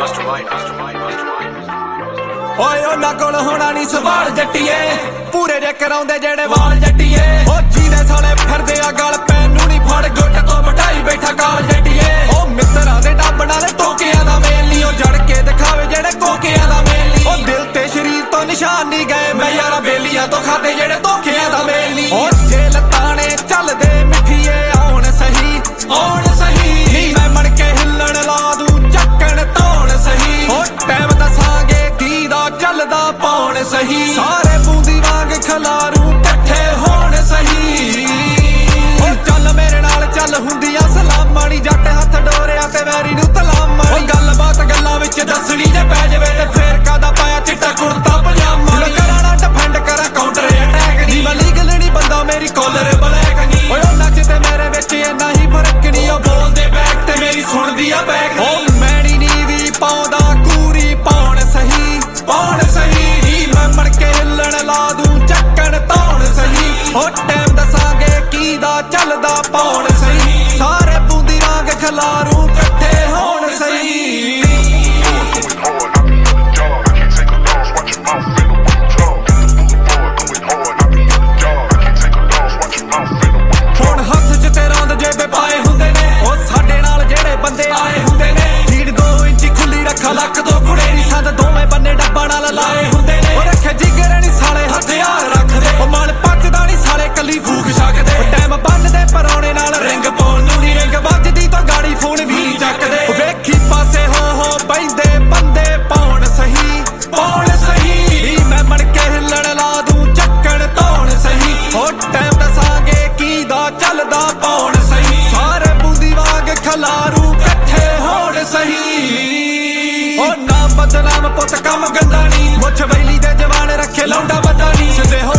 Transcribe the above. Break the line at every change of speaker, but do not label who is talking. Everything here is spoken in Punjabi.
ਓਏ ਉਹਨਾਂ ਕੋਲ ਹੋਣਾ ਨਹੀਂ ਸਵਾਲ ਜੱਟੀਏ ਪੂਰੇ ਜੇ ਕਰਾਉਂਦੇ ਜਿਹੜੇ ਵਾਲ ਜੱਟੀਏ ਓ ਜੀਦੇ ਸਾਲੇ ਫਿਰਦੇ ਆ ਗਲ ਪੈਨੂੰ ਨਹੀਂ ਫੜ ਗੁੱਟ ਤੋਂ ਮਟਾਈ ਬੈਠਾ ਕਾਲ ਜੱਟੀਏ ਓ ਮਿੱਤਰਾਂ ਦੇ ਡੱਬ ਨਾਲ ਟੋਕਿਆਂ ਦਾ ਮੇਲ ਨਹੀਂ ਓ ਜੜ ਕੇ ਦਿਖਾਵੇ ਜਿਹੜੇ ਕੋਕਿਆਂ ਦਾ ਮੇਲ ਨਹੀਂ ਓ ਦਿਲ ਤੇ ਸ਼ਰੀਰ ਤੋਂ ਨਿਸ਼ਾਨ ਨਹੀਂ ਗਏ ਮੈਂ ਯਾਰਾ ਬੇਲੀਆਂ ਤੋਂ ਖਾਦੇ ਜਿਹੜੇ ਧੋਖਿਆਂ ਦਾ ਮੇਲ ਨਹੀਂ ਓ ਜੇ ਲਤਾਣੇ ਚੱਲਦੇ ਮਿੱਠੀਏ ਆਉਣ ਸਹੀ ਨੀ ਮੈਂ ਮਣ ਕੇ ਹਿੱਲਣ ਲਾ ਦੂੰ ਚੱਕਣ ਧੌਣ ਸਹੀ ਓ ਟਾਈਮ ਦੱਸਾਂਗੇ ਕੀ ਦਾ ਚੱਲਦਾ ਪਾਉਣ ਸਹੀ ਸਾਰੇ ਬੂੰਦੀ ਵਾਂਗ ਖਲਾਰੂ ਇਕੱਠੇ ਹੋਣ ਸਹੀ ਓ ਚੱਲ ਮੇਰੇ ਨਾਲ ਚੱਲ ਹੁੰਦੀਆਂ ਸਲਾਮਾਂ ਨੀ ਜੱਟ ਹੱਥ ਡੋਰਿਆ ਤੇ ਵੈਰੀ ਨੂੰ ਤਲਾਮਾਂ ਨੀ ਗੱਲਬਾਤ ਗੱਲਾਂ ਵਿੱਚ ਦੱਸਣੀ ਜੇ ਪੈ ਜਾਵੇ ਤੇ ਫੇਰ ਕਾਦਾ ਪਾਇਆ ਚਿੱਟਾ ਕੁੜਤਾ ਪਜਾਮਾ ਨੀ ਕਰਾਣਾ ਡਿਫੈਂਡ ਕਰਾਂ ਕਾਊਂਟਰ ਅਟੈਕ ਨੀ ਮੈਂ ਲੀਗਲ ਨੀ ਬੰਦਾ ਮੇਰੀ ਕਾਲਰ ਬਲੈਕ ਨੀ ਓਏ ਉਹ ਨੱਚ ਤੇ ਮੇਰੇ ਵਿੱਚ ਇੰਨਾ ਹੀ ਫਰਕ ਨੀ ਉਹ ਬੋਲਦੇ ਬੈਕ ਤੇ ਮੇਰੀ ਸੁਣਦੀ ਆ ਬੈਕ ਓ ਮੈਣੀ ਨੀ ਵੀ ਪਾਉਂਦਾ ਕੂਰੀ ਪਾਉਣ ਸਹੀ ਨੀ ਮੈਂ ਮੜ ਕੇ ਹਿੱਲਣ ਲਾ ਦੂੰ ਚੱਕਣ ਧੌਣ ਸਹੀ ਓ ਟਾਈਮ ਦੱਸਾਂਗੇ ਕੀ ਦਾ ਚੱਲਦਾ ਪਾਉਣ ਸਹੀ ਸਾਰੇ ਬੂੰਦੀ ਵਾਂਗ ਖਲਾਰੂ ਇਕੱਠੇ ਹੋਣ ਸਹੀ ਹੁਣ ਹੱਥ ਚ ਤੇ ਰੌਂਦ ਜੇਬੇ ਪਾਏ ਹੁੰਦੇ ਨੇ ਉਹ ਸਾਡੇ ਨਾਲ ਜਿਹੜੇ ਬੰਦੇ ਆਏ ਹੁੰਦੇ ਨੇ ਢੀਡ 2 ਇੰਚੀ ਖੁੱਲੀ ਰੱਖਾ ਲੱਕ ਤੋਂ ਕੁੜੇ ਨੀ ਸੰਦ ਦੋਵੇਂ ਬੰਨੇ ਡੱਬਾ ਨਾਲ ਲਾਏ ਹੁੰਦੇ ਨੇ ਉਹ ਰੱਖੇ ਜਿਗਰ ਨੀ ਸਾਲੇ ਹਥਿਆਰ ਰੱਖਦੇ ਉਹ ਮਨ ਪੱਚਦਾ ਨੀ ਸਾਲੇ ਕੱਲੀ ਫੂਕ ਸਕਦੇ ਟਾਈਮ ਬੰਨਦੇ ਪਰੌਣੇ ਨਾਲ ਰਿੰਗ ਪਾਉਣ ਨੂੰ ਨੀ ਰਿੰਗ ਵੱਜਦੀ ਤਾਂ ਗਾੜੀ ਫੋਨ ਵੀ ਨੀ ਚੱਕਦੇ ਵੇਖੀ ਪਾਸੇ ਹੋ ਬੈਂਦੇ ਬੰਦੇ ਪਾਉਣ ਸਹੀ ਨੀ ਮੈਂ ਮਣ ਕੇ ਹਿੱਲਣ ਲਾ ਦੂੰ ਚੱਕਣ ਧੌਣ ਸਹੀ ਉਹ ਟਾਈਮ ਦੱਸਾਂਗੇ ਕੀ ਦਾ ਚੱਲਦਾ ਪਾਉਣ ਸਹੀ ਸਾਰੇ ਬੂੰਦੀ ਵਾਂਗ ਖਲਾਰੂ ਇਕੱਠੇ ਹੋਣ ਸਹੀ ਉਹ ਨਾਮ ਬਦਨਾਮ ਪੁੱਤ ਕੰਮ ਗੰਦਾ ਨੀ ਮੁੱਛ ਬੈਲੀ ਦੇ ਜਵਾਨ ਰੱਖੇ ਲੌਂਡਾ ਬੰਦਾ ਨੀ ਸਿੱਧੇ ਹੋ